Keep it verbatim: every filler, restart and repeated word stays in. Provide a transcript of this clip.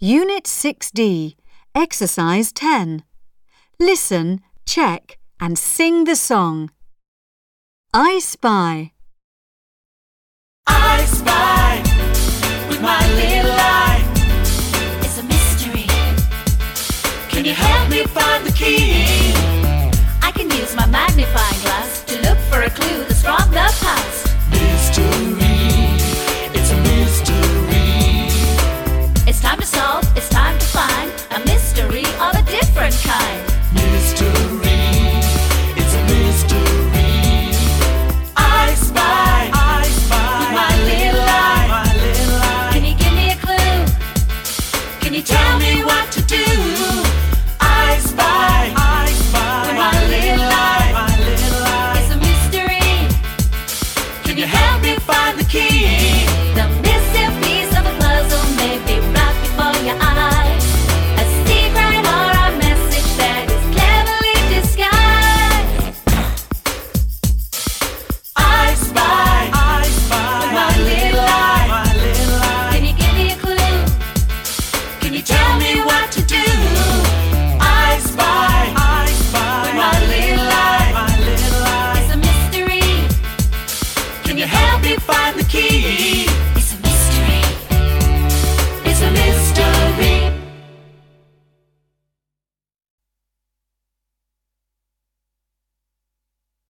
Unit six D, Exercise ten. Listen, check and sing the song. I spy. I spy with my little eye. It's a mystery. Can you help me find the key? I can use my magnifying glass to look for a clue that's from the past. Mystery, it's a mystery. It's time to solve, it's time to find a mystery of a different kind. Mystery, it's a mystery. I spy, I spy with my little eye. my little eye. Can you give me a clue? Can you tell me why?